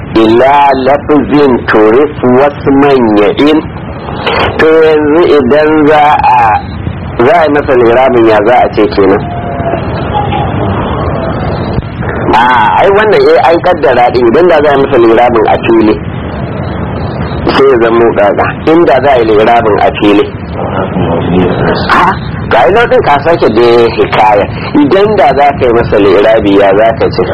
ila lafzin turif wasu manyan. To yanzu idan za a yi masa lirabin ya za a ce kenan? Ai wannan an kaddara din idan da za a yi masa lirabin a fili sai ya zama gaga, inda za a yi lirabin a fili ga ina din ka sake da hikaya, idan da za ka yi masa lirabi ya za ka ce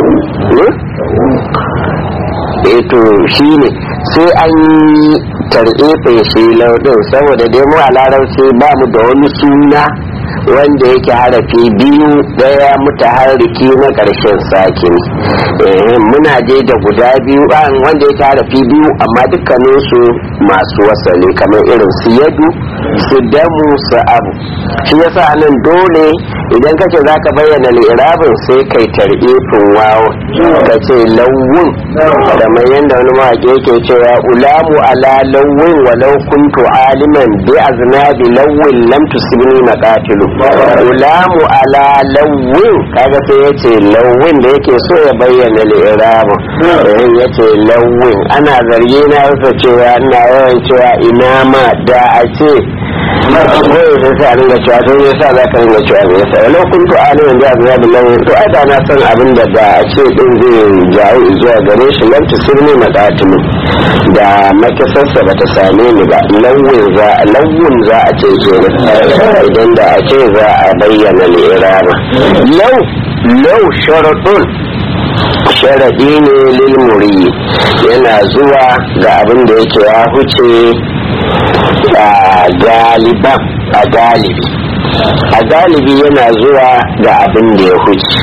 to shi ne sai an yi tar'ife shi laudin, saboda dai mu a larabci ba mu da wani suna wanda yake harafi biyu daya mutaharriki na ƙarshen sakini. Muna je da guda biyu wanda yake harafi biyu amma dukkanin su masu wasali kamar irin su yadu, su damu, su abu. Shi yasa nan dole idan kace zaka bayyana li'irabin sai kai tar'ifin wawo kace lawun, kamar yanda wani mawaƙi yake cewa ulamu ala lawun walau kuntu aliman bi aznabi lawun lam tusibni maqatilu. Ulamu ala lawun kaga sai yace lawun da yake so ya bayyana li'irabin yace lawun. Ana zargi na yasa cewa ina yawan cewa ina ma da a ce ko sai a ringa cewa to yasa za ka ringa cewa me yasa walau kuntu aliman bi aznabi lawun, to ai da na san abin da a ce din zai jawo zuwa gare shi lam tusibni maqatilu, da makasarsa ba ta same ni ba. lawun za a ce kenan idan da a ce za a bayyana li'iraba. lau sharadun sharadi ne lil muri, yana zuwa ga abin da yake ya huce galiban a galibi yana zuwa ga abin da ya huce,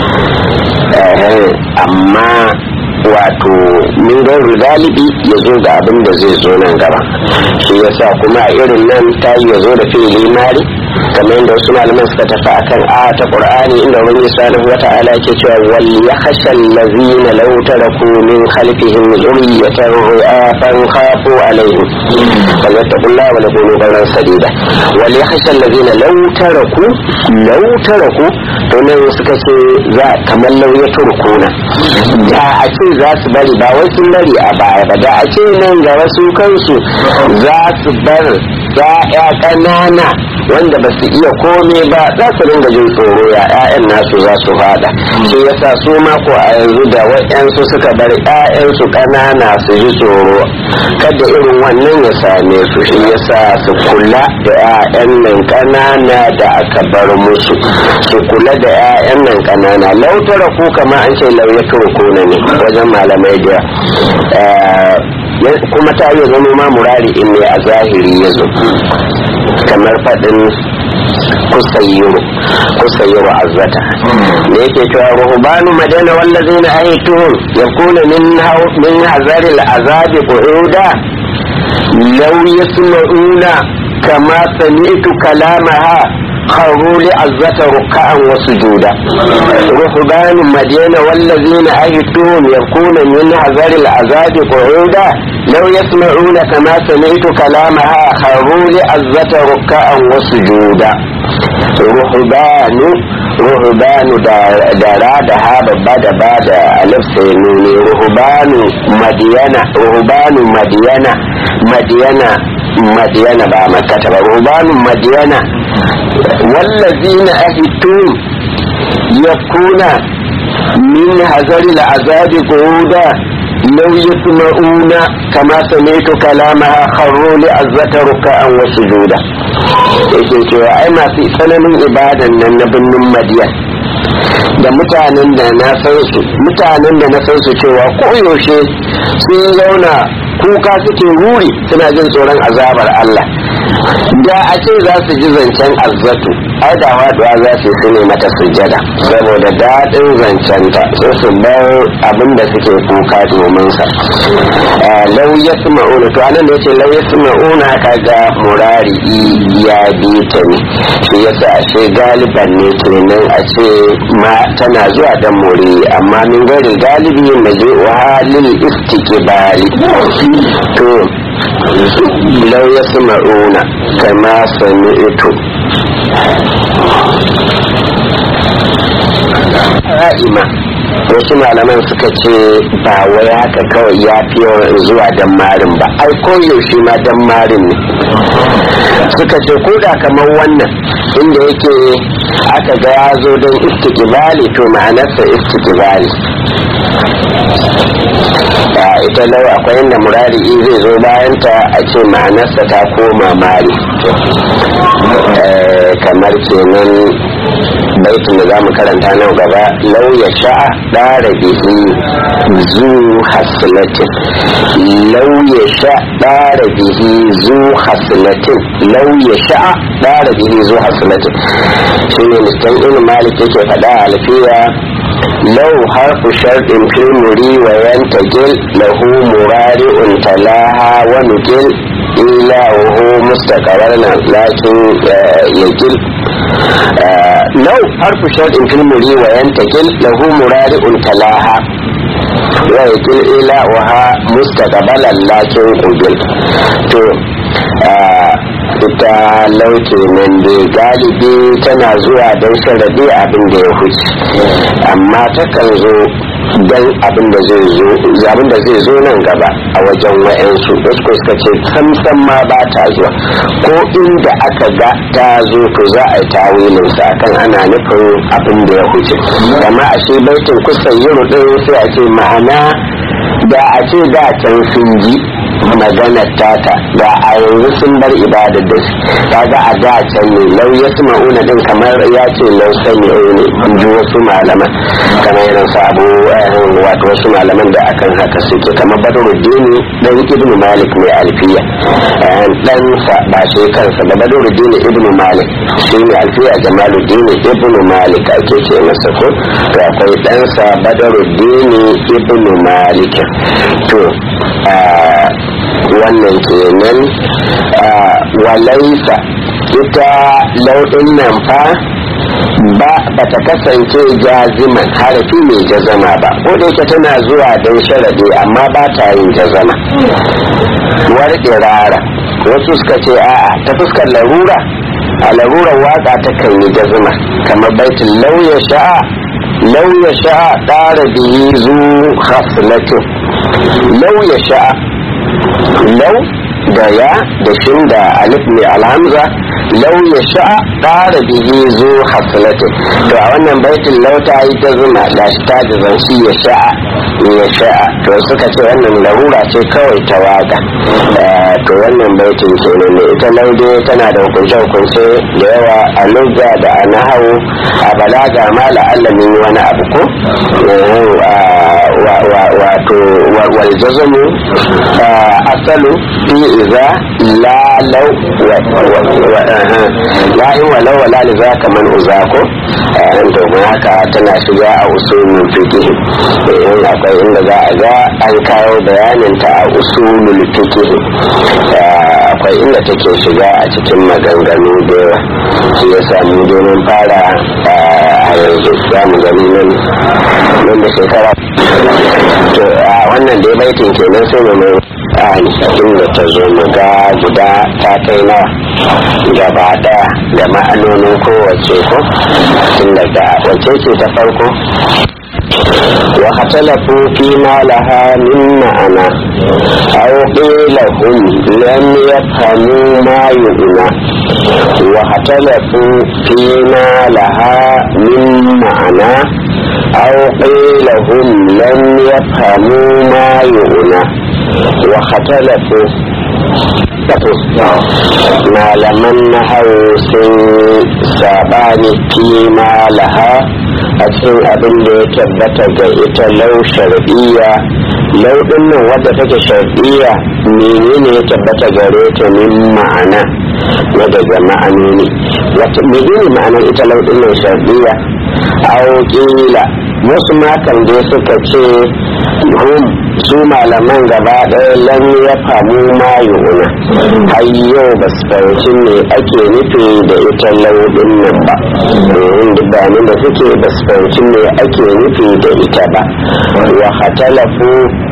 amma wato min gairu galibi ya zo ga abin da zai zo nan gaba. Shi yasa kuma a irin nan ta yi ya zo da fi'ili mari kamar yadda wasu malaman suka tafi akan a ta qur'ani inda wani subhanahu wata'ala ke cewa wal yakhsha allazina law taraku min khalfihim dhurriyatan dha'afan khafu alaihim falyattaqullaha wa yaqulu qawlan sadida. wal yakhsha allazina law taraku to nan suka ce za kamar law ya turkuna, da a ce za su bari ba wai sun bari a baya ba, da a ce nan ga wasu kansu za su bar ya'ya ƙanana wanda ba su iya kome ba, za su ringa jin tsoro ya 'ya'yan nasu za su fada. Shi yasa su mako a yanzu da waɗansu suka bar 'ya'yansu ƙanana su ji tsoro kada irin wannan ya same su. Shi yasa su kula da 'ya'yan nan ƙanana da aka bar musu, su kula da 'ya'yan nan ƙanana. Lautara ku kama an ce lauyatar kuna ne wajen malamai da kuma ta yi zama ma murari in ne a zahiri ya zo kamar faɗin kusayyiru azzata da yake cewa ruhbanu madana wallazina aytuhum yakuna min hazari al'azabi qu'uda law yasma'una kama sami'tu kalamaha خروا لعزة ركعا وسجودا. رهبان مدينة والذين أيتهم يكون من حذر العذاب قعودا لو يسمعون كما سمعت كلامها خروا لعزة ركعا وسجودا. رهبان دارا دها ببدا بعد ألف سنوني. رهبان مدينة با مكة. رهبان مدينة والذين أهتم يكون من هزر العذاب قعودا لو يسمعون كما سمعت كلامها خروا لعزة ركعا وسجودا. yake cewa ai masu tsananin ibadan nan na birnin Madiyan da mutanen da na san su cewa koyaushe sun zauna kuka suke ruri suna jin tsoron azabar Allah. Da a ce za su ji zancen azzatu ai da waduwa za su ne mata sujjada saboda daɗin zancenta sai su bar abin da suke kuka domin sa. Lau yasma'una to anan da yace lau yasma'una kaga murari ya bi ta ne, shi yasa ashe galiban ne kenan a ce ma tana zuwa dan muri, amma min gari galibi maje wa halil istiqbali. To lau yasma'una kama sami'tu ra'ima wasu malaman suka ce ba wai haka kawai ya fi yawan zuwa dan marin ba, ai koyaushe ma dan marin ne. Suka ce ko da kamar wannan inda yake aka ga ya zo don istiqbali to ma'anarsa istiqbali. Ita lau akwai inda murari zai zo bayanta a ce ma'anarsa ta koma mari, kamar kenan baitin da za mu karanta nan gaba, lau ya sha'a ɗara bihi zu haslatin, lau ya sha ɗara bihi zu haslatin, lau ya sha'a ɗara bihi zu haslatin. shi ne mustan ibn malik yake faɗa a alfiya, lau harfu sharɗin filmuri wa yantajil lahu murari'un talaha wa nujil ila wuhu mustaqarrana lakin yajil. lau harfu sharɗin filmuri wa yantajil lahu murari'un talaha wa yajil ila wuha mustaqbalan lakin ujil. To ita lauke nan dai galibi tana zuwa don sharaɗi abin da ya huce, amma takan zo don abin da zai zo nan gaba a wajen wa'yansu. wasu suka ce samsan ma ba ta zuwa, ko inda aka ga ta zo to za a yi tawilinsa akan ana nufin abin da ya huce. amma a shi baitin kusan yi rudin sai a ce ma'ana da a ce da can sun ji maganar tata da a yanzu sun bar ibadar da su, kaga a da can ne lau ya su ma'una din kamar ya ce lau sani ne ji wasu malaman, kamar irin sabu wato wasu malaman da akan haka suke, kamar Badruddin dan Ibn Malik mai alfiya, dan sa ba shi kansa da Badruddin Ibn Malik shi ne alfiya Jamaluddin Ibn Malik ake ce masa ko, to akwai dan sa Badruddin Ibn Malik. to wannan kenan. Walaisa ita lauɗin nan fa ba ta kasance jaziman harafi mai jazama ba, ko da yake tana zuwa don sharadi amma ba ta yin jazama. war irara wasu suka ce a'a ta fuskar larura, a larurar waka ta kan yi jazama, kamar baitin lauya sha'a ɗara biyi zu haslatin. lauya sha'a, lau da ya da shin da alif mai alhamza, lau ya sha'a ɗara bihi zu haslatin. to a wannan baitin lau ta yi ta zuma da shi ta jazan shi ya sha'a, to suka ce wannan larura ce kawai ta waka. to wannan baitin kenan ne. ita laude tana da hukunce da yawa a lugha da a nahawu, a balaga ma la'alla min wani abu ko wato wal jazmu asalu fi iza la law la in wala wala li za kaman uza ko to haka tana shiga a usulul fiqh. akwai inda za a ga an kawo bayanin ta a usulul fiqh, akwai inda take shiga a cikin maganganu da yawa. shi yasa mu domin fara a yanzu za mu gani nan da shekara. to wannan dai baitin kenan sai mu mai inda ta zo mu ga guda ta kai nawa gaba daya da ma'anonin kowace ko, tun daga wace ce ta farko. واختلفوا فيما لها من معنى أو قيل هم لم يفهموا ما يعنى. واختلفوا فيما لها من معنى أو قيل هم لم يفهموا ما يعنى. واختلفوا malaman nahawu sun sabani kima laha a cikin abin da ya tabbata ga ita lau shar'iyya. lau din nan wadda take shar'iyya menene ya tabbata gare ta min ma'ana na daga ma'anoni. wata menene ma'anar ita lau din nan shar'iyya? aw qila wasu makan dai suka ce hum su malaman gaba ɗaya lan ya famu ma yu'una, har yau ba su fahimci me ake nufi da ita lauɗin nan ba. duk da suke ba su fahimci me ake nufi da ita ba. wa hatalafu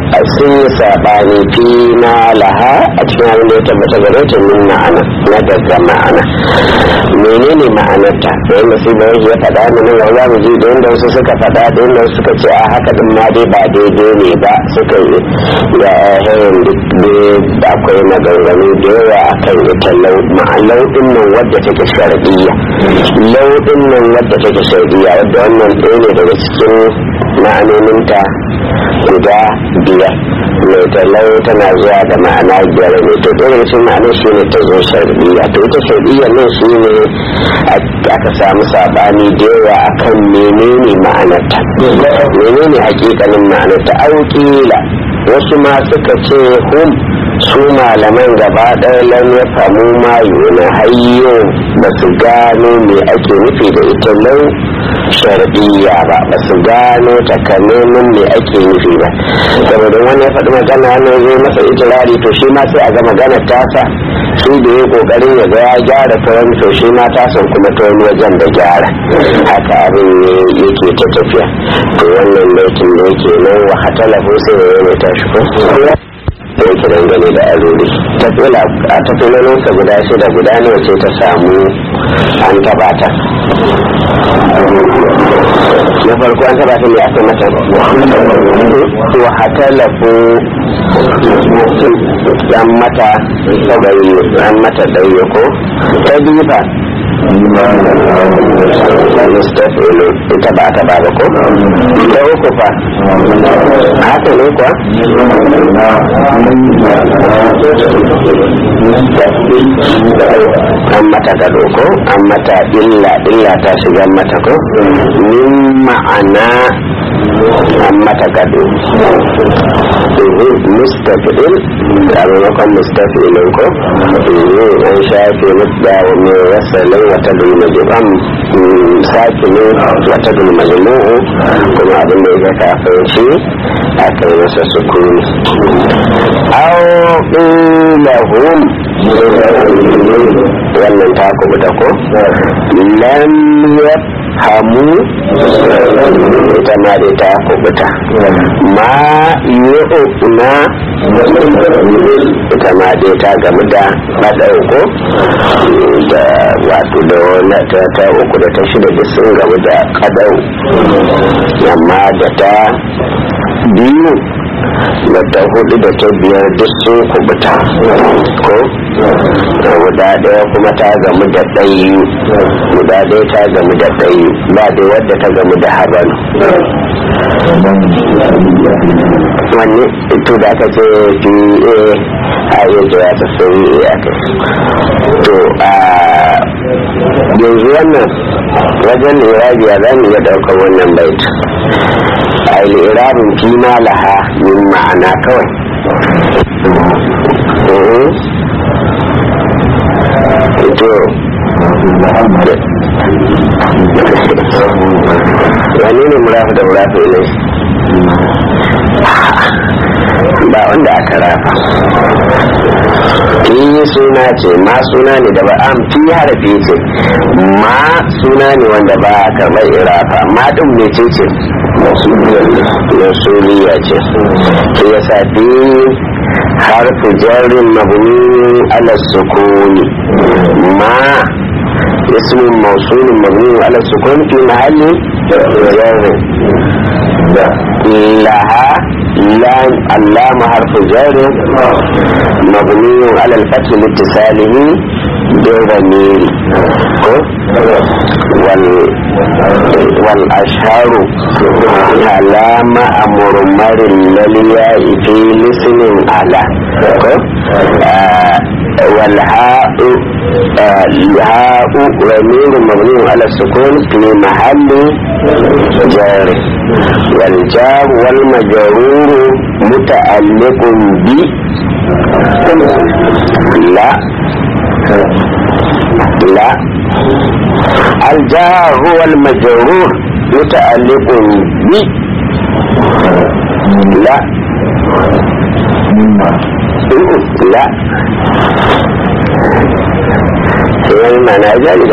sun yi saɓani fi na laha a cikin abin da ya tabbata gare ta min ma'ana na daga ma'ana menene ma'anarta da yadda sai da ya faɗa mana ga za mu ji da yadda wasu suka faɗa da yadda wasu suka ce a haka din ma dai ba daidai ne ba suka yi ya hayan da akwai maganganu da yawa a kan ita lauɗin nan wadda take shar'iyya lauɗin nan wadda take shar'iyya wadda wannan ɗaya ne daga cikin ma'anoninta guda biyar mai talau tana zuwa da ma'ana biyar ne to ɗaya daga cikin ma'anar shi ne ta zo shar'iyya to ita shar'iyya nan shi ne aka samu saɓani da yawa a kan menene ma'anarta menene hakikanin ma'anarta aukila wasu ma suka ce hum su malaman gaba ɗaya lan ya famu ma na hayyo ba su gano me ake nufi da ita lau shar'iyya ba su gano takamaiman me ake nufi ba saboda wani ya faɗi magana ne zai masa itirari to shi ma sai a ga magana tasa shi da ya kokarin ya ga ya gyara ta wani to shi ma tasan kuma ta wani wajen da gyara haka abin ne yake ta tafiya to wannan laifin da yake nan wa hatala ko sai ya yi tashi ko da yake dangane da aruri a tafilalinsa guda shida guda ne wace ta samu an taba ta na farko an taba ta ne aka mata wa hatalafu an mata ɗaya ko ta bifa mustafilu ita ba ta ba ko ta uku fa haka ne kuwa an mata gado ko an mata illa ta shiga mata ko min ma'ana an mata gado mustafil a maimakon mustafilin ko an shafe mutda wa mai wasalin wata dulmajiban sake ne wata dulmajimu'u kuma abin da ya kafin shi a kai masa sukuni lahum wannan ta kubuta ko lam hamu ita ma dai ta kubuta ma yu'na ita ma dai ta gamu da madau ko da wato da wani ta uku da ta shida da sun gamu da kadau amma da ta biyu da ta hudu da ta biyar duk sun kubuta ko guda daya kuma ta gamu da ɗayu guda daya ta gamu da ɗayu ba dai wadda ta gamu da habanu wanne to da aka ce fi a yi jira ta sauri a kai to a yanzu wannan wajen lirabiya za mu iya ɗaukar wannan baita a lirabin fi ma laha min ma'ana kawai to wani ne murafi da murafi ne ba wanda aka rafa fi suna ce ma suna ne da ba an fi harafi ce ma suna ne wanda ba a karɓar irafa ma ɗin mece ce masuliya ce ke yasa fi harfi jarin mabuni ala sukuni ma اسم موصول مبني على السكون في محل جر لها اللام حرف جر مبني على الفتح لاتصاله بالضمير والاشهر علام امر مر للياء في لسن على والهاء ضمير مبني على السكون في محل جر والجار والمجرور متعلق ب لا الجار هو المجرور متعلق ب لا يعني معنى ذلك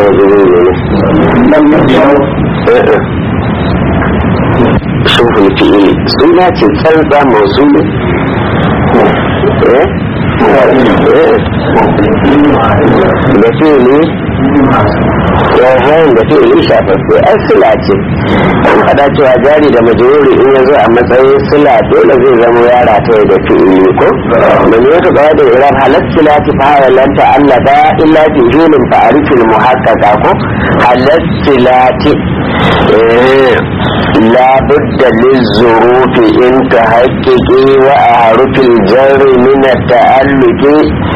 شوف الفئل سنة تلقى موصول da fili yayin da fi'ili shafaffe ai sila ce an faɗa cewa jari da majruri in ya zo a matsayin sila dole zai zama ya rataye da fi'ili ko man yata kawai da iran halat silati fa halanta Allah ba illa fi hilin fa arifil muhaqqaqa ko halat silati la budda lizurufi in tahaqqiqi wa arufil jarri min at-ta'alluqi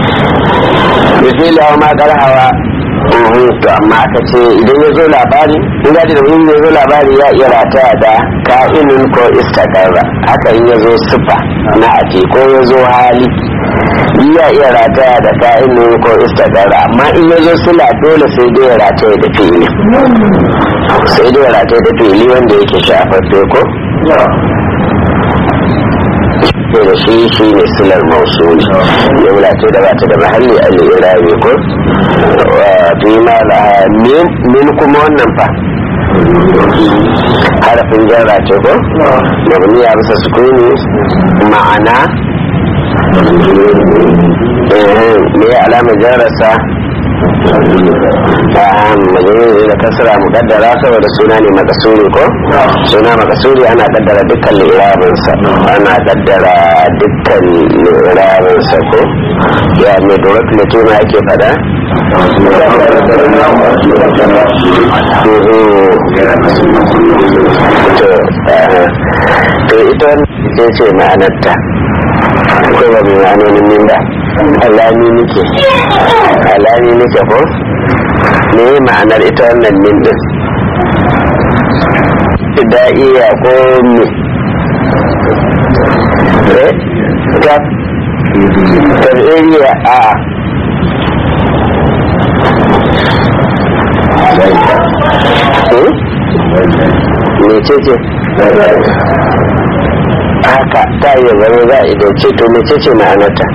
bi ma qarhawa to amma aka ce idan ya zo labari in gaji da wani ya zo labari ya iya rataya da ka'inin ko istakarra haka in ya zo sifa na ake ko ya zo hali ya iya rataya da ka'inin ko istakarra amma in ya zo sila dole sai dai ya rataya da fili sai dai ya rataya da fili wanda yake shafaffe ko da shi ne silar mausuli ya wulace da bata da mahalli al'irabi ko fi ma min kuma wannan fa harafin jarra ce ko mabni ya bisa sukuni ma'ana me ya alamar jarrarsa majnun da kasra muqaddara saboda suna ne makasuri ko suna makasuri ana kaddara dukkan irabinsa ana kaddara dukkan irabinsa ko ya mai dorat mutum ake fada to ita ce ce ma'anarta ko ba mai ma'anonin min ba alami nike ko me ma'anar ita wannan min din da'iya ko me ta tar'iriya a mece ce haka ta yi zama za a idance to mece ce ma'anarta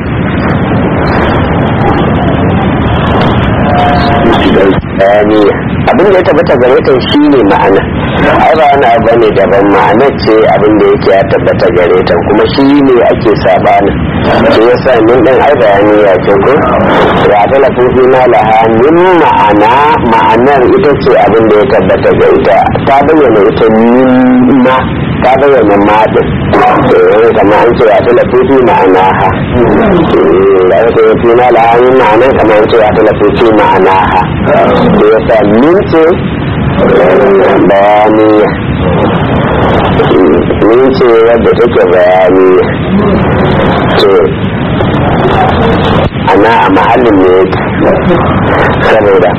bayaniya abin da ya tabbata gare ta shi ne ma'ana ai ba wani abu ne daban ma'ana ce abin da yake ya tabbata gare ta kuma shi ne ake sabana shi yasa min din ai bayaniya ce ko ya dala fi na laha min ma'anar ita ce abin da ya tabbata ga ita ta bayyana ita ma ta bayyana madin kama an ce ya dala fi ma'ana ha ya dala fi na laha min ma'anar kama an ce ya dala fi ma'ana ha da ya sa mince bayaniya mince wadda take bayaniya to ana a mahallin ne saboda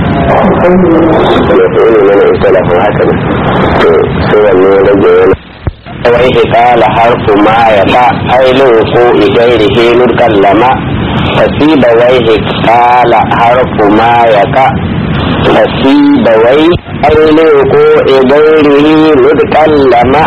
ya fi ne mana istalafin haka ne to sai wanne rage yana wai hikala harfu ma ya ba ainihin ko igairihi nurkan lama fasiba wai hikala harfu ma ya ka fasiba wai ainihin ko igairihi nurkan lama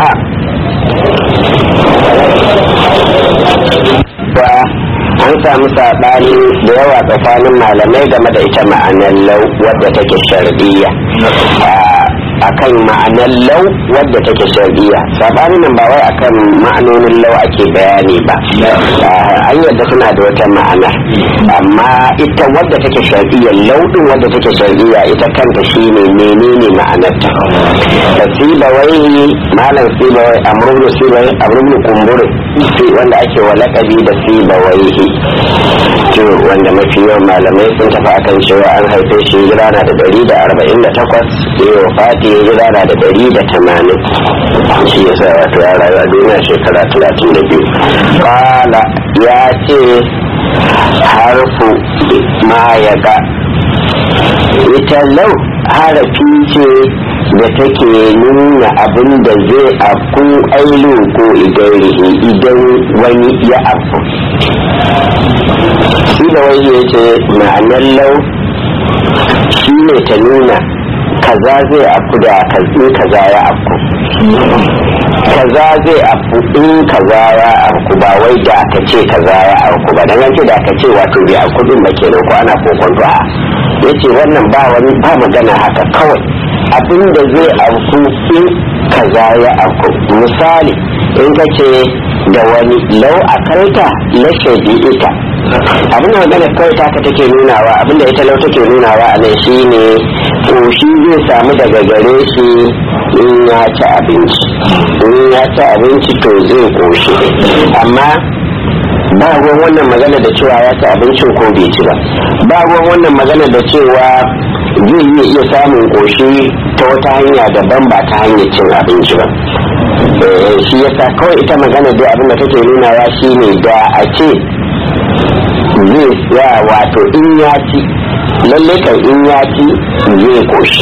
an samu saɓani da yawa tsakanin malamai game da ita ma'anar lau wadda take shar'iyya akan ma'anar lau wadda take shar'iyya saɓanin nan ba wai akan ma'anonin lau ake bayani ba an yadda suna da wata ma'ana amma ita wadda take shar'iyya lau din wadda take shar'iyya ita kanta shine menene ma'anarta da sibawai malam sibawai amrubnu sibawai amrubnu kumbure wanda ake wa laƙabi da sibawai to wanda mafi yawan malamai sun tafi akan cewa an haife shi hijira na da 148 ya wafati hijira na da 180 shi yasa wato ya rayu a duniya shekara 32 kala ya ce harfu ma ya ga ita lau harafi ce da take nuna abin da zai afku ainihin ko idan wani ya afku shi da wani ya ce ma'anar lau shi ne ta nuna kaza zai afku da in kaza ya afku kaza zai afku in kaza ya afku ba wai da aka ce kaza ya afku ba dan ce da aka ce wato bai afku din ba kenan ko ana kokonto a yace wannan ba magana haka kawai abin da zai afku in kaza ya afku misali in ka ce da wani lau a karta na shabi'ita abin da magana kawai taka take nunawa abin da ita lau take nunawa a nan shine koshi zai samu daga gare shi in ya ci abinci to zai koshi amma ba ruwan wannan magana da cewa ya ci abincin ko bai ci ba ruwan wannan magana da cewa zai iya samun koshi ta wata hanya daban ba ta hanyar cin abinci ba shi yasa kawai ita magana dai abin da take nunawa shine da a ce zai ya wato in ya ci lalle kan in ya ci zai koshi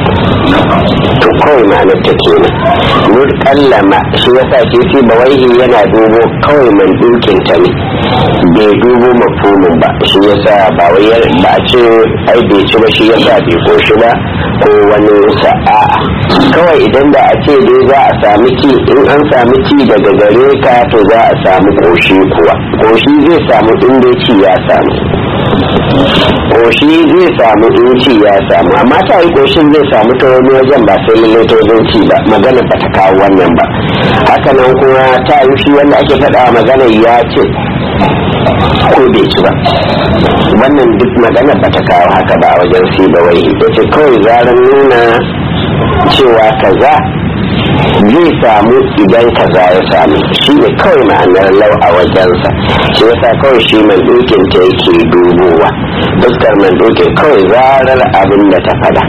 to kawai ma'anar ta kenan nur kallama shi yasa shi bawaihi yana dubo kawai man dukin ta ne bai dubo mafhumin ba shi yasa ba wai ba ce ai bai ci ba shi yasa bai koshi ba ko wani sa'a kawai idan da a ce dai za a sami ci in an sami ci daga gare ka to za a samu koshi kuwa koshi zai samu inda ci ya samu koshi zai samu in ci ya samu amma ta yi koshin zai samu ta wani wajen ba sai lalle ta wajen ci ba magana ba ta kawo wannan ba hakanan kuma ta yi shi wanda ake faɗa magana ya ce ko bai ci ba wannan duk magana ba ta kawo haka ba a wajen si da wai ita ce kawai zaran nuna cewa kaza zai samu idan kaza ya samu shi ne kawai ma'anar lau a wajensa shi yasa kawai shi mai dukin ta yake dubowa fuskar mai dukin kawai zarar abin da ta fada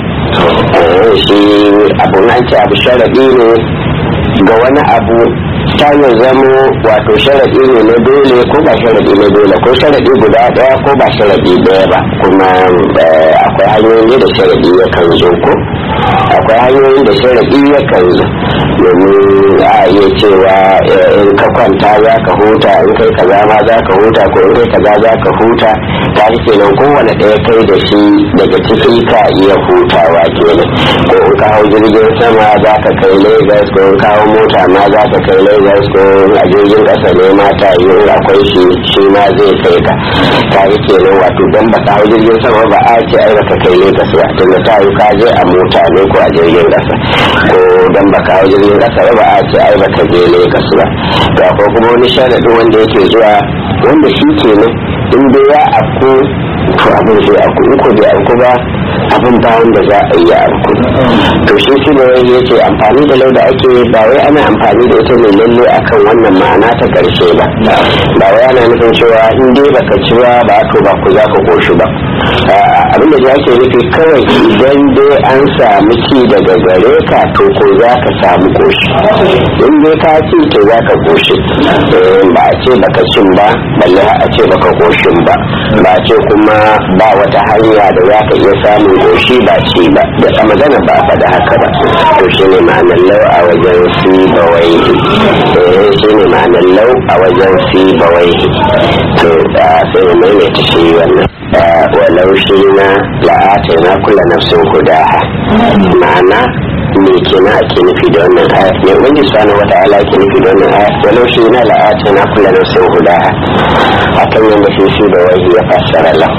shi abun an ce abu sharaɗi ne ga wani abu ta yi zamo wato sharaɗi ne na dole ko ba sharaɗi na dole ko sharaɗi guda ɗaya ko ba sharaɗi ɗaya ba kuma akwai hanyoyi da sharaɗi ya kan zo ko akwai hanyoyin da sharaɗi ya kan zo domin a iya cewa in ka kwanta za ka huta in kai kaza ma za ka huta ko in kai kaza za ka huta ta yi kenan kowane ɗaya kai da shi daga ciki ka iya hutawa kenan ko in ka hau jirgin sama za ka kai Lagos ko in ka hau mota ma za ka kai Lagos ko a jirgin ƙasa ne ma ta yi akwai shi ma zai kai ka ta yi kenan wato don ba ka hau jirgin sama ba a ce ai baka kai Lagos ba tunda ta yi ka je a mota ne ko a jirgin ƙasa ko don ba ka hau jirgin ƙasa ba a ce ai baka je Lagos ba to akwai kuma wani sharaɗi wanda yake zuwa wanda shi kenan in dai ya afku to abin zai afku in ko bai afku ba abin ba wanda za a yi afku to shi ne ya ce amfani da lauda ake ba wai ana amfani da ita ne lalle akan wannan ma'ana ta karshe ba ba wai ana nufin cewa in dai baka ci ba to ba ku za ka koshi ba abin da ake nufi kawai idan dai an samu ci daga gare ka to ko za ka samu koshi in dai ka ci to za ka koshi ba a ce baka cin ba balle a ce baka koshin ba ba a ce kuma ba wata hanya da za ka iya samun koshi ba ci ba da a magana ba a faɗa haka ba to shi ne ma'anar lau a wajen si bawai shi ne ma'anar lau a wajen si bawai to sai mu maimaita shi wannan walau shi na la'ata na kula nafsin hudaha ma'ana me kenan ake nufi da wannan aya ne wanda subhanahu wata'ala ake nufi da wannan aya walau shi na la'ata na kula nafsin hudaha akan yanda shi da wahi ya fassara la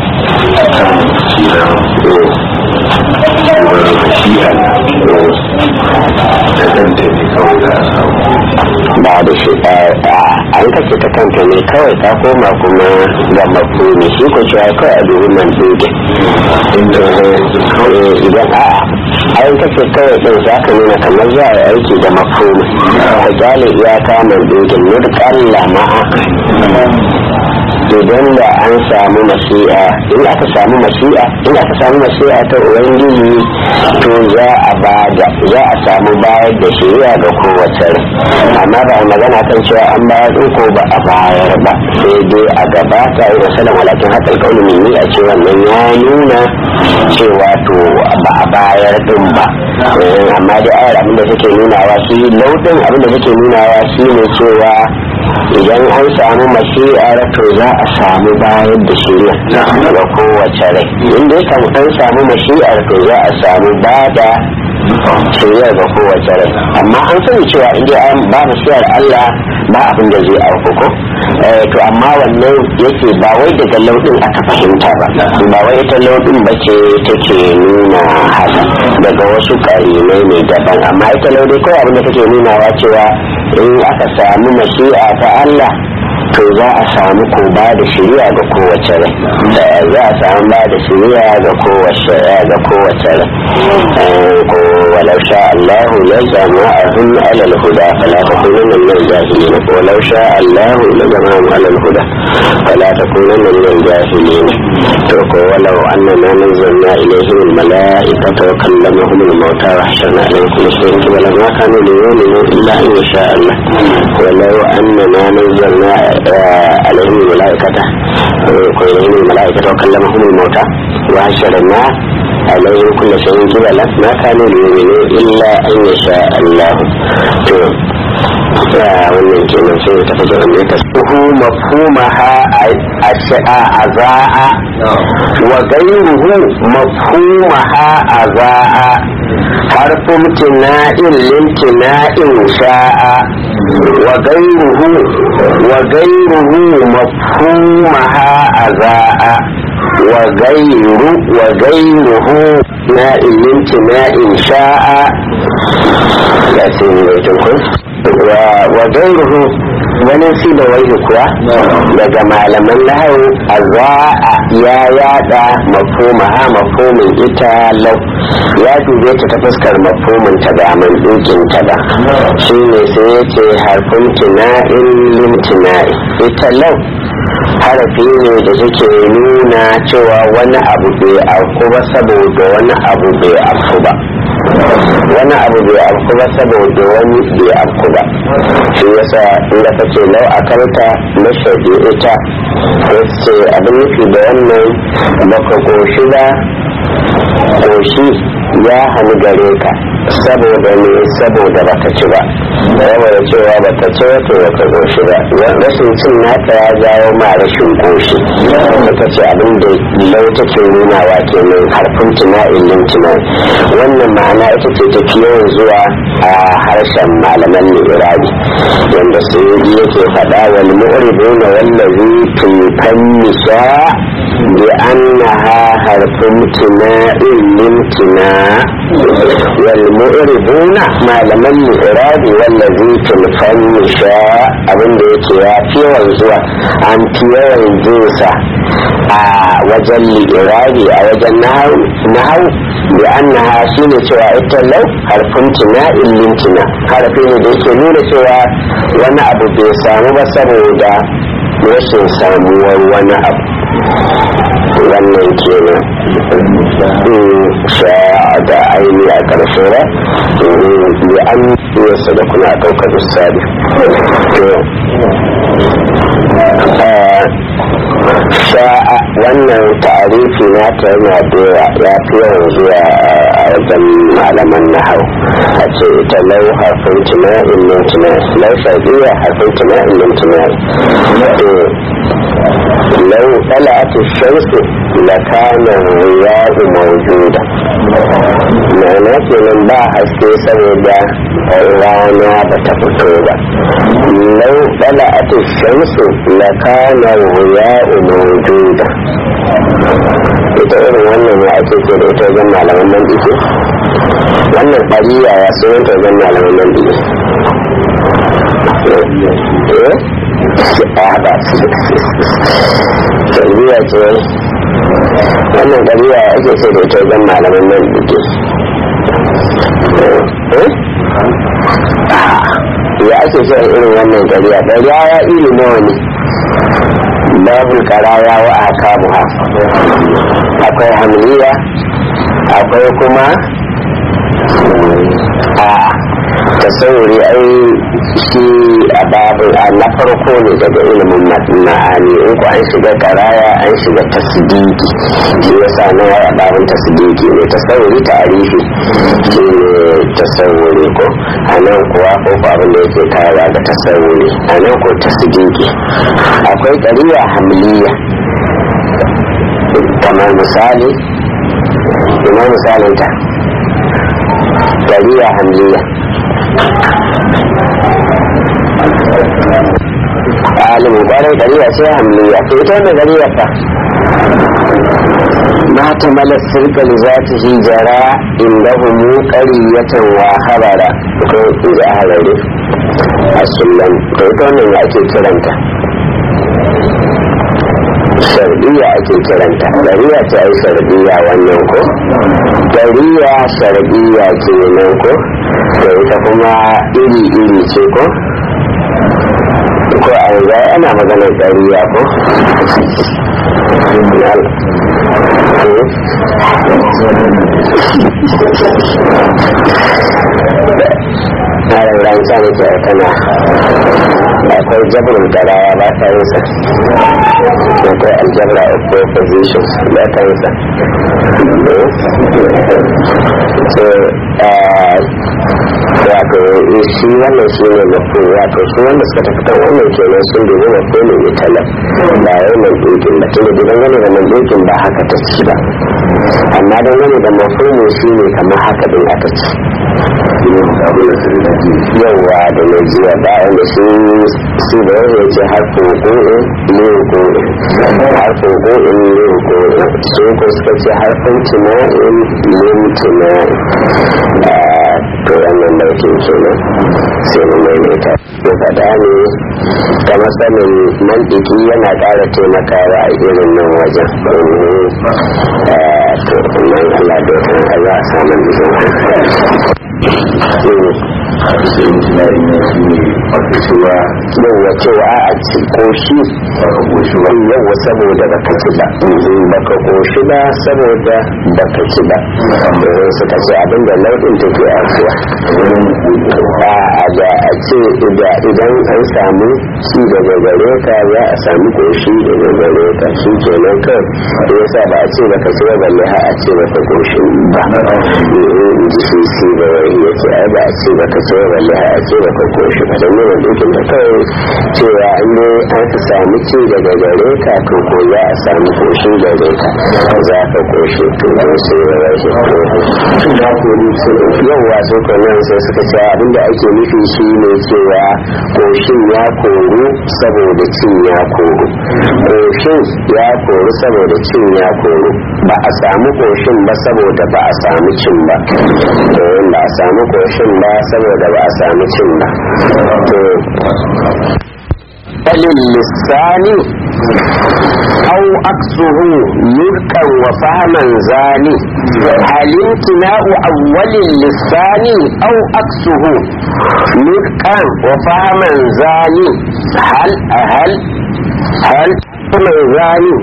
ba da shi an kace ta kanta ne kawai ta koma kuma ga mafuni shi ko cewa kawai a dubi man duke idan an kace kawai din za ka nuna kamar za a yi aiki da mafuni ka kyale iyaka man duke murkan lama'a idan da an samu mashi'a in aka samu mashi'a ta ubangiji to za a samu bayar da shari'a ga kowace rai amma ba a magana kan cewa an bayar din ko ba a bayar ba sai dai a gabata yi wasalan walakin haƙar kaunin ne a ce wannan ya nuna cewa to ba a bayar din ba amma dai ayar abinda take nunawa shi laudin abinda take nunawa shi ne cewa idan an samu mashi'ar to za a samu bayar da shari'a ga kowace rai inda ya kan an samu mashi'ar to za a samu bada shari'a ga kowace rai amma an sani cewa inda an ba mashi'ar Allah ba abin da zai auku ko to amma wannan yake ba wai daga laudin aka fahimta ba wai ita laudin ba ce take nuna haka daga wasu karinai ne daban amma ita laudin kawai abinda take nunawa cewa in aka samu mashi'a ta Allah to za a samu ko ba da shari'a ga kowace rai za a samu ba da shari'a ga kowace rai ko walau sha Allah ya jama'ahum ala al-huda fala takunanna min al-jahilin walau sha Allah la jama'ahum ala al-huda fala takunanna min al-jahilin to ko walau annana nazzalna ilayhim al-mala'ikata wa kallamahum al-mauta wa hasharna alayhim kulla shay'in qubla ma kanu yu'minu illa an yasha Allah walau annana nazzalna عليهم الملائكة وكلمهم الموتى وحشرنا عليهم كل شيء قبلا ما كانوا ليؤمنوا إلا أن يشاء الله wannan kenan sai ta fito da mai tasbihu mafhumaha azaa wa ghayruhu mafhumaha azaa harfu tina'in limtina'in sha'a wa ghayruhu mafhumaha azaa wa ghayruhu na'in limtina'in sha'a ya ce ne tukun wa gairuhu wani fi da waihu kuwa daga malaman nahawu azaa ya yada mafhumin ita lau ya dube ta fuskar mafhumin ta da man dukin ta da shi ne sai ya ce harfin tina'in limtina'i ita lau harafi ne da suke nuna cewa wani abu bai auku ba saboda wani abu bai auku ba wani abu bai afku ba saboda wani bai afku ba shi yasa inda ka ce lau a karta na shaɗi ita ya ce abin nufi da wannan baka goshi ba goshi ya hannu gare ka saboda ne saboda baka ci ba saboda cewa baka ci wato baka goshi ba rashin cin naka ya jawo ma rashin goshi baka ce abin da lau take nunawa kenan harfin tuna'in limtina wannan ma'ana ita ce tafi yawan zuwa a harshen malaman lirabi wanda su yake faɗa wal mu'ribuna wallazi tulkan nisa bi annaha harfin tuna'in limtina wal mu'ribuna malaman lirabi wallazi tulkan nisa abinda yake ya fi yawan zuwa an fi yawan jinsa a wajen lirabi a wajen nahau bi annaha shine cewa ita lau harfin tina'in limtina harfi ne da yake nuna cewa wani abu bai samu ba saboda rashin samuwar wani abu wannan kenan sha'a da aini a ƙarshe ba bi an yasa da kuna ɗaukar misali sha'a wannan ta'arifi na ta yana da ya fi yawan zuwa a wajen malaman nahau a ce ita lau harfin tuna'in limtina lau shaɗiya harfin tuna'in limtina lau tala'atu shamsu la kana riyadu mawjuda ma'ana kenan ba haske saboda rana ba ta fito ba lau tala'atu shamsu la kana riyadu mawjuda ita irin wannan ya ake ce da ita wajen malaman nan dike wannan ɗariya ya sunan ta wajen malaman nan dike a haɗa ɗariya ce wannan ɗariya ya ake ce da ita wajen malaman nan dike ya ake ce irin wannan ɗariya ɗariya ya iri nawa ne babu karaya wa aka buha akwai hamliya akwai kuma a tasawuri ai shi a babu na farko ne daga ilimin ma'ani in ku an shiga karaya an shiga tasdiki shi yasa na ya babin tasdiki ne tasawuri tarihi shi ne tasawuri ko a nan kuwa ko abin da yake kawo ga tasawuri a nan ko tasdiki akwai ƙariya hamliya kamar misali ina misalin ta ƙariya hamliya alimu kwarai gariya ce hamliya to ita wannan gariya fa ما تمل السلك لذاته جرى إنهم قرية وخبرا إذا أهل السلم كيفون يأتي كرنتا shardiya ake kiranta dariya ce ai shardiya wannan ko dariya shardiya kenan ko to ita kuma iri ce ko a yanzu ana maganar dariya ko ran sa ne ke kana akwai jabrin daraya ba ta yin sa akwai aljabra of propositions ba ta yin sa wato shi wannan shi ne mafi wato su wanda suka tafi kan wannan kenan sun dubi mafi ne mai talab ba yau mai ɗokin ba tunda duban gane da mai ɗokin ba haka ta ci ba amma don gane da mafi ne shi ne kamar haka din aka ci yauwa da mai jiya ba wanda su da yau ya ce harfin go'in su ko suka ce harfin tuna'in yin tuna'in to wannan daukin kenan sai mu maimaita ko faɗa ne ta matsalin mantiki yana ƙara taimakawa a irin nan wajen to nan Allah da ya za a samun yawwa cewa a ci koshi yawwa saboda baka ci ba baka koshi ba saboda baka ci ba suka ce abinda nau'in take afuwa a ce idan an samu ci daga gare ka za a samu koshi daga gare ka shi kenan kai da yasa ba a ce baka ci ba balle har a ce baka koshi ba shi da wani yake ai ba a ce baka ci ba balle har a ce baka koshi ba don yawan dukin da kai cewa an ne an fi samu ci daga gare ka to ko za a samu koshi gare ka za ka koshi to don sai ya rashe yawwa sai kwanan sai suka ce abinda ake nufi shi ne cewa koshin ya koru saboda cin ya koru koshin ya koru saboda cin ya koru ba a samu koshin ba saboda ba a samu cin ba ba a samu koshin ba saboda ba a samu cin ba to للسان أو أكسه يركا وفهما زاني هل امتناء أول اللسان أو أكسه يركا وفهما زاني هل زاني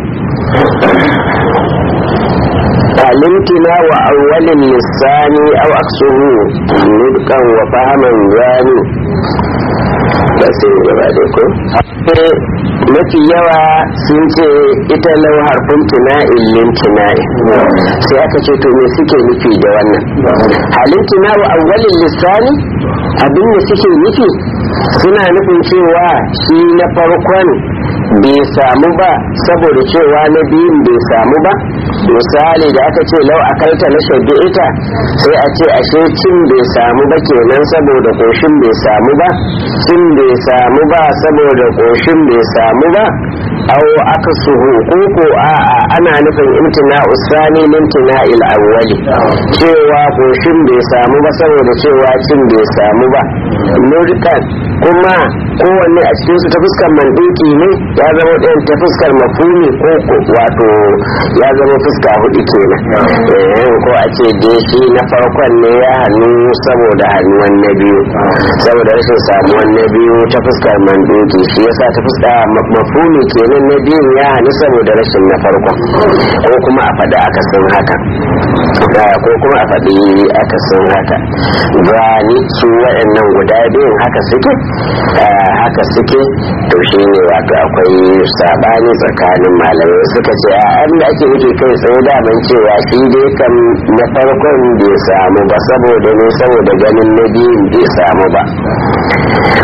الامتناء أول اللسان أو أكسه يركا وفهما زاني ba sai gaba da ko mafi yawa sun ce ita lau harfin tuna'in lin tuna'i sai aka ce to me suke nufi da wannan halin tuna'u awwalin lissani abin da suke nufi suna nufin cewa shi na farkon bai samu ba saboda cewa na biyun bai samu ba misali da aka ce lau akalta na shaɗi ita sai a ce ashe cin bai samu ba kenan saboda koshin bai samu ba cin bai samu ba saboda koshin bai samu ba au aka suhu koko a'a ana nufin imtina usani limtina il awwali cewa koshin bai samu ba saboda cewa cin bai samu ba nurkan kuma kowanne a cikin su ta fuskar mandiki ne ya zama ɗayan ta fuskar mafumi ko wato ya zama fuska hudu kenan ko a ce dai shi na farkon ne ya hannu saboda hannuwan na biyu saboda rashin samuwan na biyu ta fuskar mandiki shi yasa ta fuska mafumi kenan na biyu ya hannu saboda rashin na farkon ko kuma a faɗi akasin haka ko kuma a faɗi akasin haka gani su waɗannan guda biyun haka suke to shi ne wato akwai sabani tsakanin malamai suka ce a an da ake nufi kai tsaye daman cewa shi dai kan na farkon bai samu ba saboda ganin na biyun bai samu ba wasu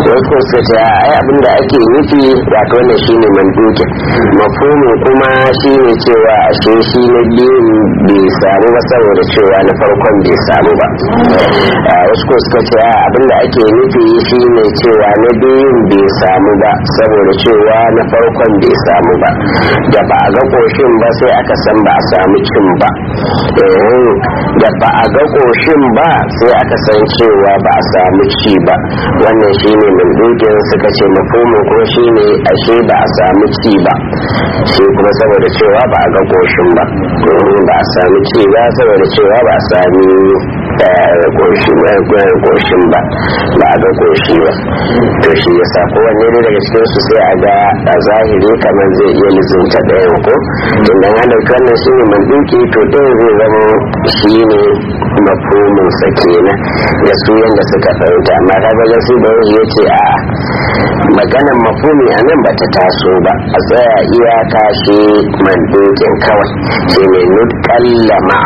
suka ce ai abin da ake nufi wato wannan shine mandukin mafhumin kuma shine cewa ashe shi na biyun bai samu ba saboda cewa na farkon bai samu ba. Wasu ko suka ce abin da ake nufi shine cewa na biyun bai samu ba saboda cewa na farkon bai samu ba, da ba a ga koshin ba sai aka san ba a samu cin ba, da ba a ga koshin ba sai aka san cewa ba a samu ci ba. wannan shine mandukin suka ce mafhumin kuma shine ashe ba a samu ci ba, shi kuma saboda cewa ba a ga koshin ba, ba a samu ci ba saboda cewa ba a sami koshin ba, ba a ga koshi ba. to shi yasa kowanne ne daga cikin su sai a ga a zahiri kamar zai iya lizinta ɗayan ko idan an ɗauki wannan shine manduki to ɗayan zai zama shine mafhumin sa kenan da su yanda suka fahimta. amma ta ga su da ya ce a maganan mafhumi a nan ba ta taso ba, a tsaya iyaka shi mandukin kawai shi ne nudkallama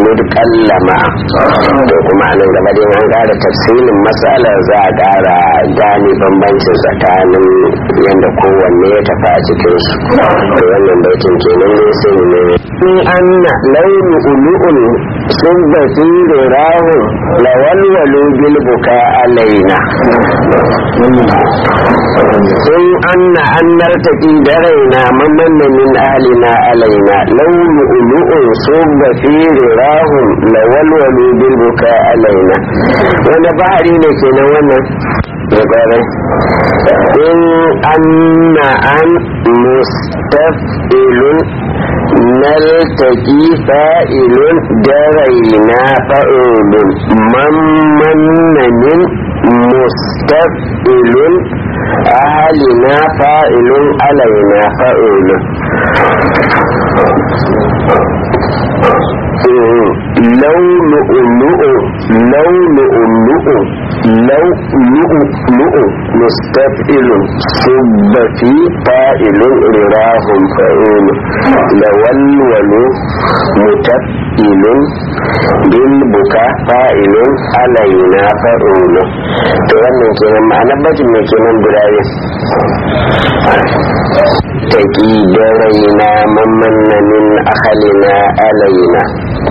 to kuma a nan gaba dai an gara tafsirin matsalar za a gara gane bambancin tsakanin yadda kowanne ya tafi a cikin su. to wannan baitin kenan ne sai ne in anna launu ulu'un sun basiri rahu lawalwalu bil buka alaina in anna annar taƙi da raina mamanna min ahlina alaina launu ulu'un sun basiri rahu lawalwalu bil buka alaina. wani bahari ne kenan wannan in anna an mustafilun نلتقي فائل درينا فائل من من مستفئل أهلنا فائل علينا فائل. لو مستفئل صب في فائل رراهم فائل لولول متفئل بالبكاء فائل علينا فائل. to wannan kenan ma'anar bajin ne kenan guda ne taƙi da raina mamanna min ahalina alaina.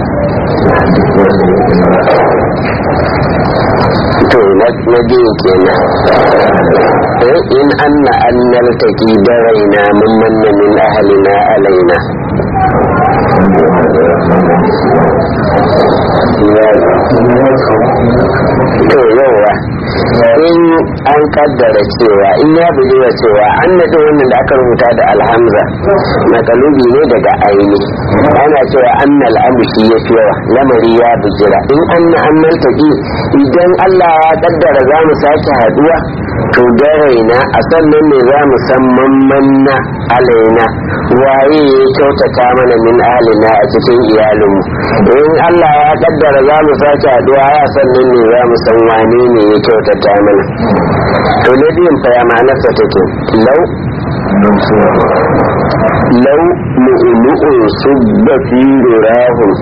to na biyu kenan in anna annal taƙi da raina mamanna min ahalina alaina. to yawa in an kaddara cewa in ya bujewa cewa an naɗe wannan da aka rubuta da alhamza na kalubi ne daga aini ana cewa annal amri shi ya fi yawa lamari ya bujira. in anna annal taƙi idan Allah ya kaddara za mu sake haduwa to da raina a sannan ne za mu san mammanna alaina waye ya kyautata mana min alina a cikin iyalinmu. in Allah ya kaddara za mu sake haduwa ya sannan ne za mu san wane ne ya kyautata mana. to na biyun fa ya ma'anarsa take lau lu'ulu'un subba fi rurahun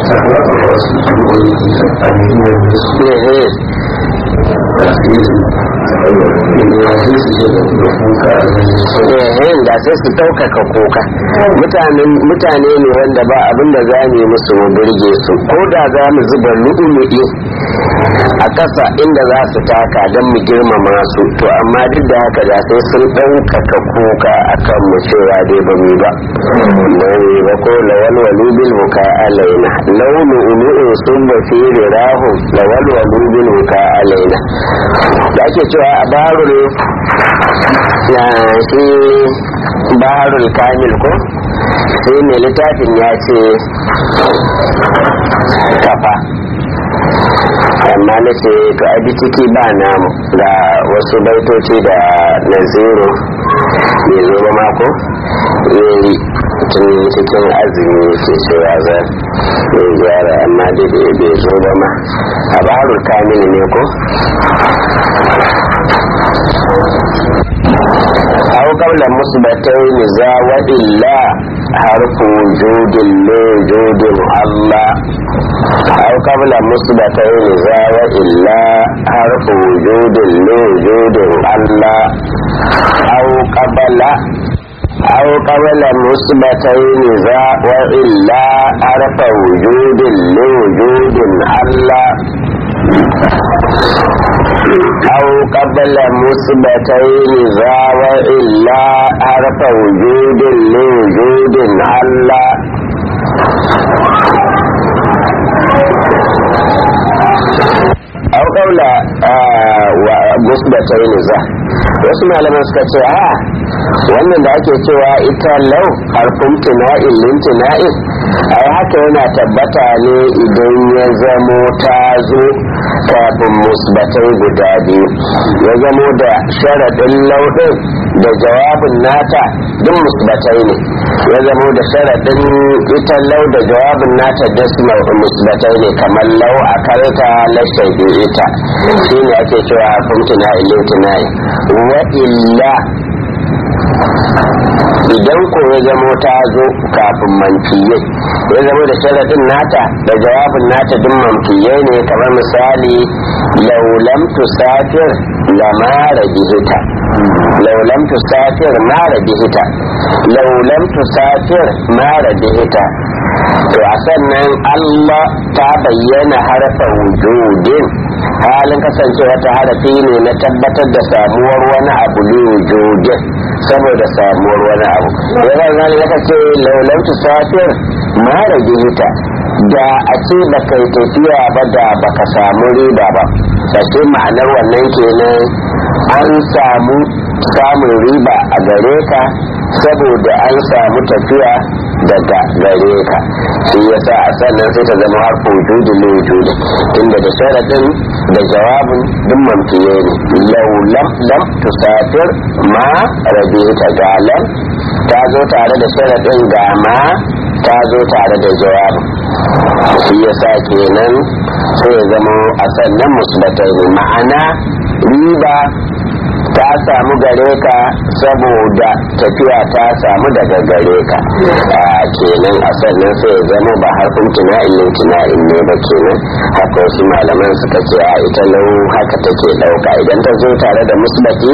da sai su ɗaukaka kuka. mutane ne wanda ba abin da za mu musu mu burge su, ko da za mu zuba lu'ulu'i a ƙasa inda za su taka don mu girmama su, to amma duk da haka da sai sun ɗaukaka kuka a kan mu cewa dai ba mu ba ko lawalwalu bil buka alaina launu ulu'un sun ba fi rirahun lawalwalu bil buka alaina. da ake cewa a barul na shi barul kamil ko sai mai littafin ya ce kafa, amma na ce to a ciki ba namu ga wasu baitoci da naziru mai zo mako yeri tun cikin azumi ke cewa za mai gyara, amma da bai zo ba ma a barul kamil ne ko أو قبل مثبتين ذا وإلا حرف وجود لوجود الله أو قبل مثبتين ذا وإلا حرف وجود لوجود الله أو قبل مثبتين ذا وإلا حرف وجود لوجود الله أو قبل مثبتين ذا وإلا حرف وجود لوجود الله أو قبل مثبتين ذا wasu malaman suka ce wannan da ake cewa ita lau harfin tuna'in lintuna'in ai haka yana tabbata ne idan ya zamo ta zo kafin musbatai guda biyu ya zamo da sharaɗin lauɗin da jawabin nata duk musbatai ne ya zamo da sharaɗin ita lau da jawabin nata duk musbatai ne kamar lau a karta lashai ita shi ne ake cewa harfin tuna'in lintuna'in wa illa idan ko ya zamo ta zo kafin manfiye ya zamo da sharaɗin nata da jawabin nata duk manfiye ne kamar misali laulam tusafir lama rabihita laulam tusafir ma rabihita laulam tusafir ma rabihita to a sannan Allah ta bayyana harfa wujudin halin kasancewa ta harafi ne na tabbatar da samuwar wani abu ne wujudin saboda samuwar wani abu yana zane ya ce laulan tusafir ma rabihita da a ce ba kai tafiya ba da baka samu riba ba sai ma'anar wannan kenan an samu samun riba a gare ka saboda an samu tafiya daga gare ka shi yasa a sannan sai ta zama harfin wujudi ne wujudi inda da sharadin da jawabin duk mamfiye ne lam tusafir ma rabihita galan ta zo tare da sharadin ga ma ta zo tare da jawabin shi yasa kenan sai ya zama a sannan musbatai ne ma'ana riba ta samu gare ka saboda tafiya ta samu daga gare ka kenan a sannan sai ya zama ba harfin tuna'in ne ba kenan haka wasu malaman suka ce a ita lau haka take dauka idan ta zo tare da musbatai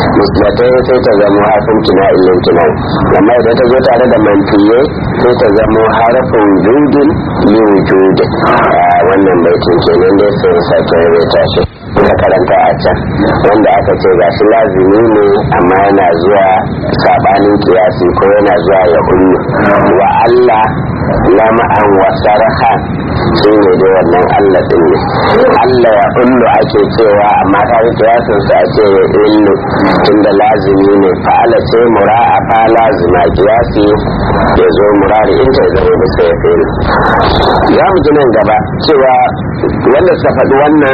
sai ta zama harfin tuna'in amma idan ta zo tare da manfiye sai ta zama harfin judin liwujudin wannan baitin kenan dai sai sake rubuta shi ka karanta a can wanda aka ce ga shi lazimi ne amma yana zuwa sabanin kiyasi ko yana zuwa ya hullu wa Allah lama'an wa sarha shi ne dai wannan Allah din ne Allah ya hullu ake cewa amma ta yi kiyasin sa ake ya hullu tunda lazimi ne fa'ala ce mura'a fa lazima kiyasi ya zo murari in ta zama bisa ya hullu za mu ji nan gaba cewa wanda suka faɗi wannan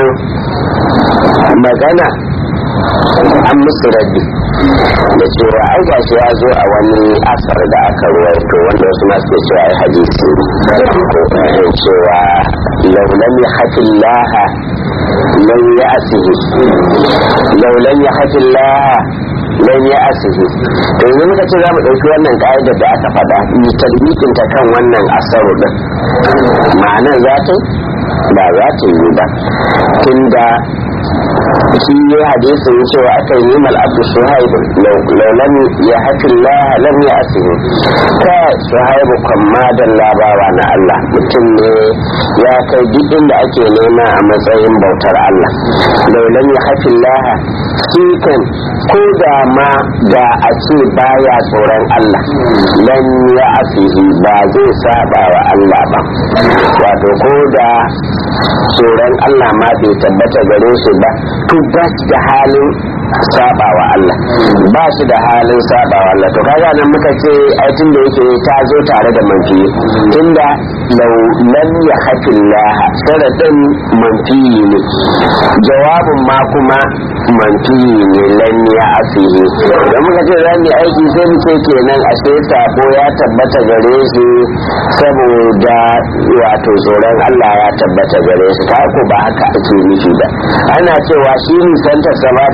magana an musu rabbi da cewa ai gashi ya zo a wani asar da aka ruwaito wanda wasu masu ke cewa ai hadisi ko cewa laulan ya haƙin laha lan ya asihi laulan ya haƙin laha lan ya asihi to yanzu muka ce za mu ɗauki wannan ƙa'idar da aka faɗa yi tadbikin ta kan wannan asaru din ma'anar za ta ba za ta yi ba tunda shi ne hadisin cewa aka yi nimal abdu suhaibu laulam ya hafi laha lam ya asiru ta suhaibu kwamma don labawa na Allah mutum ne ya kai duk inda ake nema a matsayin bautar Allah laulam ya hafi laha shi kan ko da ma da a ce baya tsoron Allah lam ya asiru ba zai saba wa Allah ba wato ko da tsoron Allah ma bai tabbata gare shi ba to ba shi da halin sabawa Allah ba shi da halin sabawa Allah to kaga nan muka ce ai tun da yake ta zo tare da manfi tunda lam ya hakillah sharadin manfi ne jawabin ma kuma manfi ne lam ya asihi da muka ce za mu aiki sai mu ce kenan ashe sabo ya tabbata gare shi saboda wato tsoron Allah ya tabbata gare shi ta ko ba haka ake nufi ba ana cewa shi nisanta sama daga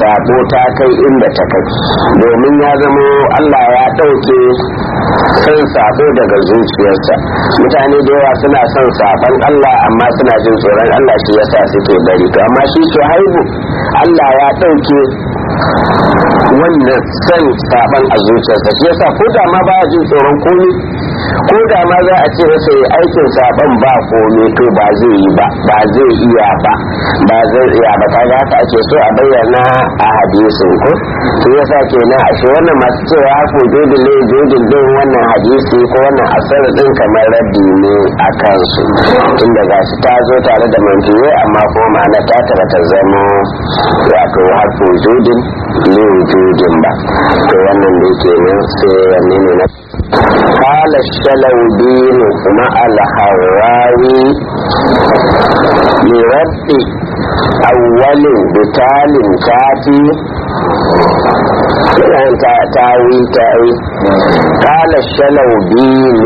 sabo ta kai inda ta kai, domin ya zama Allah ya ɗauke son sabo daga zuciyarsa. Mutane da yawa suna son sabon Allah amma suna jin tsoron Allah, shi yasa suke bari. To amma shi Shu'aibu Allah ya ɗauke wannan son saban a zuciyarsa, shi yasa ko da ma baya jin tsoron komai, ko da ma za a ce masa yi aikin saban ba komai to ba zai yi ba, ba zai iya ba, ba zai iya ba. Kaga haka ake so a bayyana a hadisin ko. shi yasa kenan ashe wannan masu cewa hako jodin din wannan hadisi ko wannan asar din kamar raddi ne a kansu, tunda gashi ta zo tare da manfiye amma ko ma'ana ta tara ta zama wato hako jodin ba. to wannan da kenan sai wanne ne na قال الشلودين مع الحراوي لرد أول بتال كاتي تاوي قال الشلودين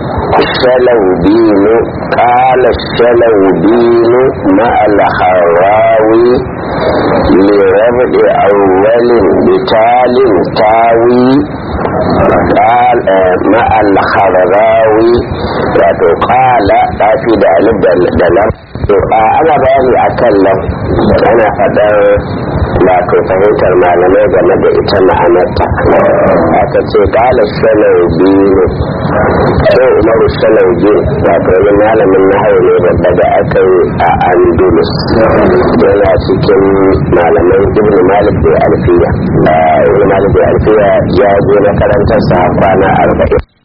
قال الشلودين مع الحراوي لرد أول بتال تاوي قال مع الخضراوي wato kala tafi da alif da lam. ana bayani a kan lam, ana faɗar wato fahimtar malamai game da ita ma'anarta. aka ce kala salaubi ne, sai umaru salaubi wato wani malamin na hau ne babba da aka yi a andalus, yana cikin malaman ibn malik da alfiya. ibn malik da alfiya ya je makarantarsa kwana 40.